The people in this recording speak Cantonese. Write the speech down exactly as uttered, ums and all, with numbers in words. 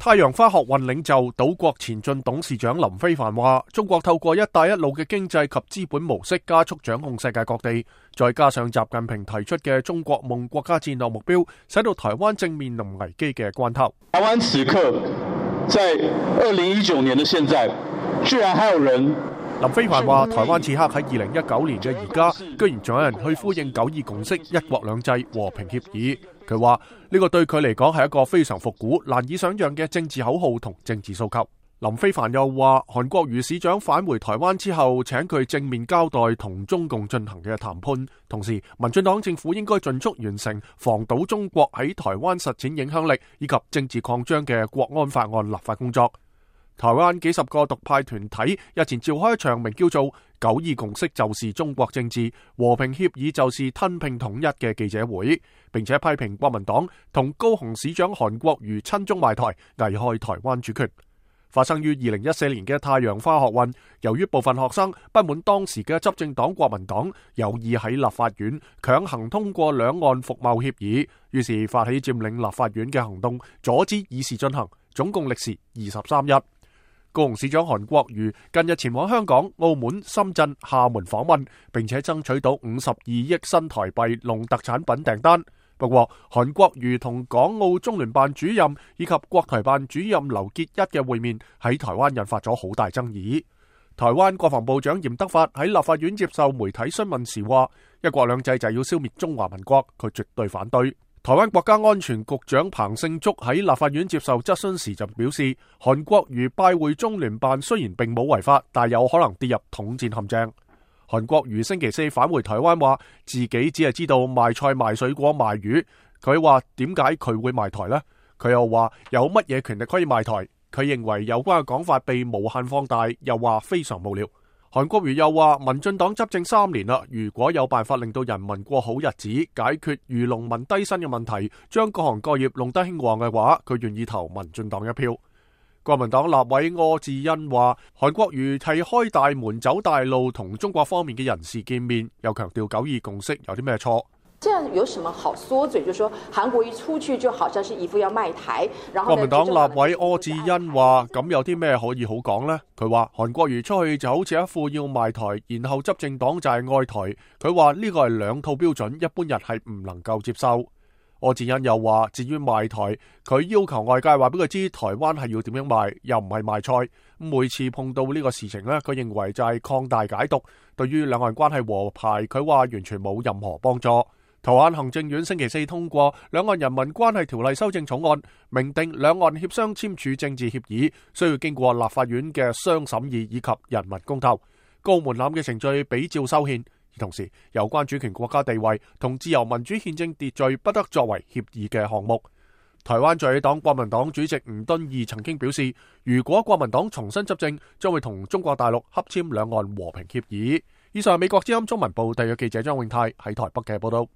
太陽花學運領袖島國前進董事長林飛帆話，中國透過一帶一路嘅經濟及資本模式加速掌控世界各地，再加上習近平提出嘅中國夢國家戰略目標，使到台灣正面臨危機嘅關頭。 台灣此刻在二零一九年的現在，居然還有人。 林飛帆話，台灣此刻喺二零一九年嘅而家，居然仲有人去呼應九二共識、一國兩制、和平協議。佢話呢個對佢嚟講係一個非常復古、難以想象嘅政治口號同政治訴求。林飛帆又話，韓國瑜市長返回台灣之後，請佢正面交代同中共進行嘅談判，同時民進黨政府應該盡速完成防堵中國喺台灣實踐影響力以及政治擴張嘅國安法案立法工作。台灣幾十個獨派團體日前召開一場名叫做九二共識就是中國政治，和平協議就是吞併統一嘅記者會，並且批評國民黨同高雄市長韓國瑜親中賣台，危害台灣主權。發生於二零一四年嘅太陽花學運，由於部分學生不滿當時嘅執政黨國民黨有意喺立法院強行通過兩岸服貿協議，於是發起佔領立法院嘅行動，阻止議事進行，總共歷時二十三日。高雄市長韓國瑜近日前往香港、澳門、深圳、廈門訪問，並且爭取到五十二億新台幣農特產品訂單。不過，韓國瑜同港澳中聯辦主任以及國台辦主任劉結一嘅會面喺台灣引發咗好大爭議。台灣國防部長嚴德發喺立法院接受媒體詢問時話：一國兩制就要消滅中華民國，佢絕對反對。台灣國家安全局長彭勝竹喺立法院接受質詢時就表示，韓國瑜拜會中聯辦雖然並冇違法，但有可能跌入統戰陷阱。韓國瑜星期四返回台灣，話自己只係知道賣菜賣水果賣魚。佢話點解佢會賣台呢？佢又話有乜嘢權力可以賣台？佢認為有關嘅講法被無限放大，又話非常無聊。韓國瑜又話，民進黨執政三年啦，如果有辦法令到人民過好日子，解決漁農民低薪嘅問題，將各行各業弄得興旺嘅話，佢願意投民進黨一票。國民黨立委柯志恩話，韓國瑜係開大門走大路，同中國方面嘅人士見面，又強調九二共識有啲咩錯？ 這樣有什麼好說嘴？就說韓國瑜出去就好像是一副要賣台，然後國民黨立委柯志恩話：咁有啲咩可以好講呢？佢話韓國瑜出去就好似一副要賣台，然後執政黨就係愛台。佢話呢個係兩套標準，一般人係唔能夠接受。柯志恩又話：至於賣台，佢要求外界話俾佢知台灣係要點樣賣，又唔係賣菜。每次碰到呢個事情呢，佢認為就係擴大解讀，對於兩岸關係和諧，佢話完全冇任何幫助。台灣行政院星期四通過《兩岸人民關係條例修正草案》，明定兩岸協商簽署政治協議需要經過立法院嘅雙審議以及人民公投，高門檻嘅程序比照修憲。而同時，有關主權國家地位同自由民主憲政秩序不得作為協議嘅項目。台灣在野黨國民黨主席吳敦義曾經表示，如果國民黨重新執政，將會同中國大陸洽簽兩岸和平協議。以上係美國之音中文部特約記者張永泰喺台北嘅報道。